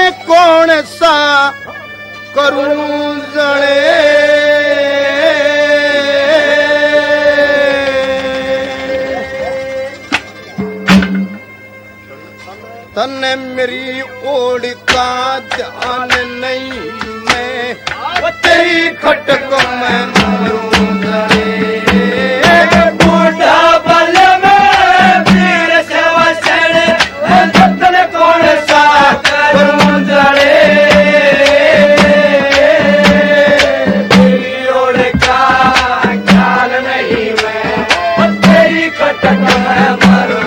कौन सा करूं जड़े तन्ने मेरी ओड़ का ध्यान नहीं मैं तेरी खटक में मारूं जड़े बूढ़ा बल में वीर सेवा चढ़े तन्ने कौन सा करूं जड़े तेरी ओड़ का ख्याल नहीं मैं तेरी खटक में मारूं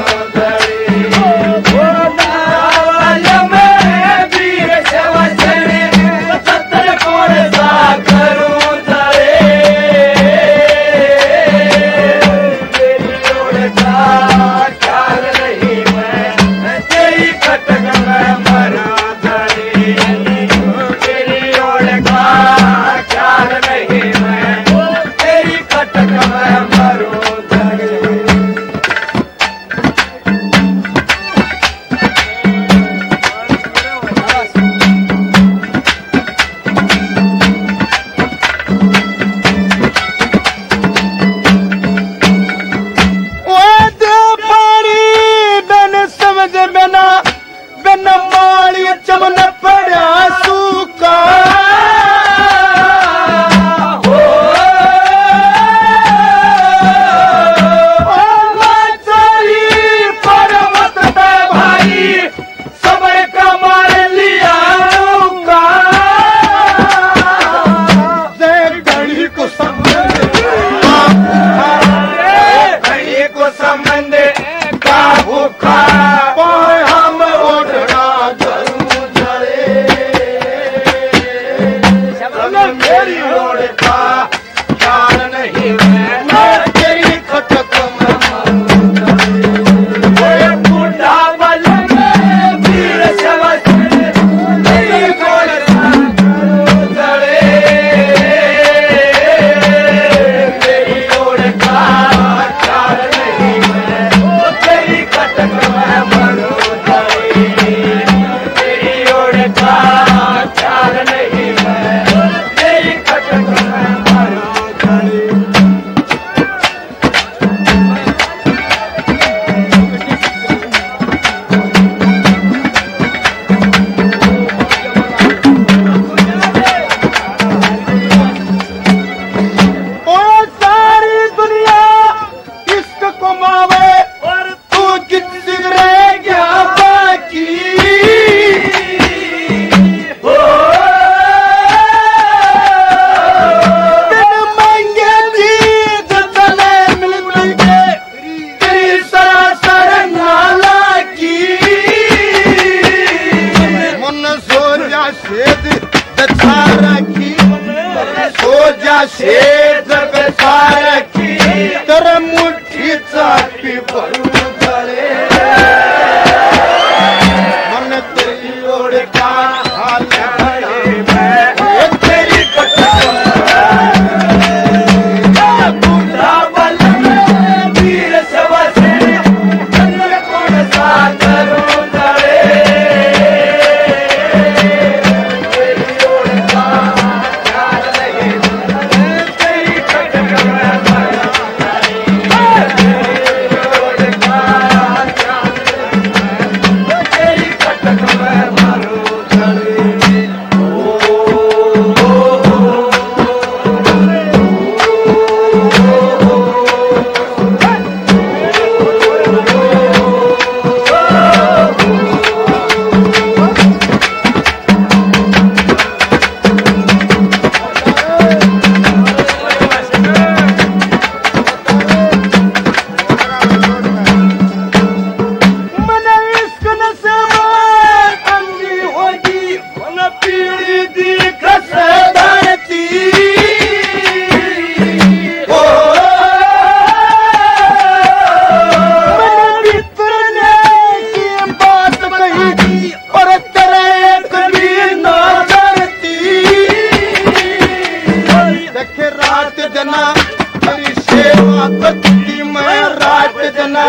शेर सारा की तर मुट्ठी चापी भरू जड़े मन तेरी ओर का हाल है तेरी बूढ़ा बल में वीर सेवा से कौन सा करूं जड़े तेरी ओर का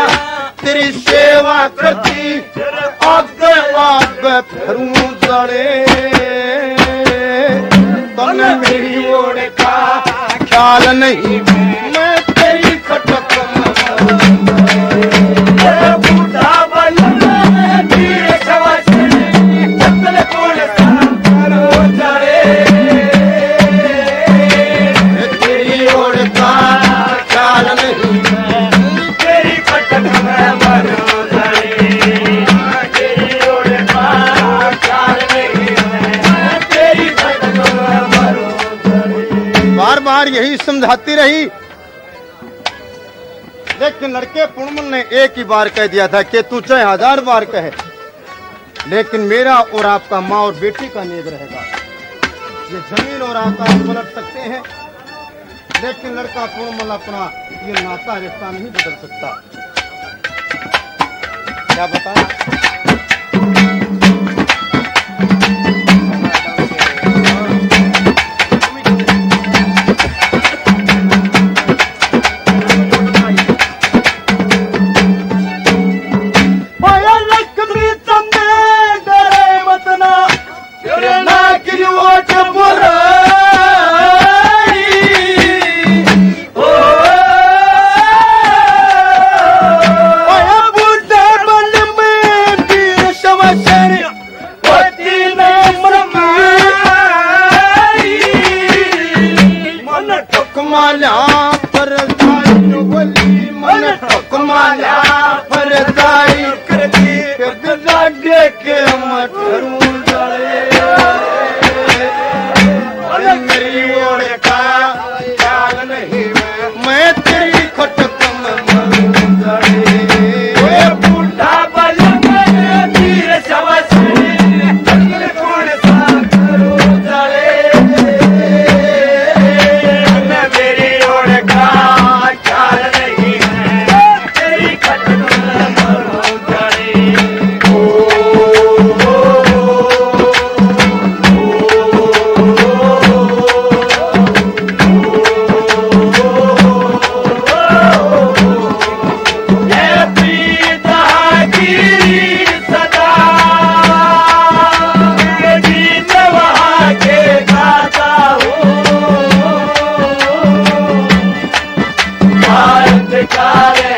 तेरी सेवा करती आग आग फिरूं जड़े ख्याल नहीं मैं तेरी खटक बूढ़ा बल्लम वीर शवशण जतन कोण साकरो जाए तेरी ओर का ख्याल नहीं तेरी खटक में मरो जाए तेरी ओर का ख्याल नहीं तेरी खटक में मरो जाए। बार बार यही समझाती रही, लेकिन लड़के पुणमल ने एक ही बार कह दिया था कि तू चाहे 1000 बार कहे, लेकिन मेरा और आपका माँ और बेटी का नेग रहेगा। ये जमीन और आकाश पलट सकते हैं, लेकिन लड़का पुणमल अपना ये नाता रिश्ता नहीं बदल सकता। क्या बताएं? कार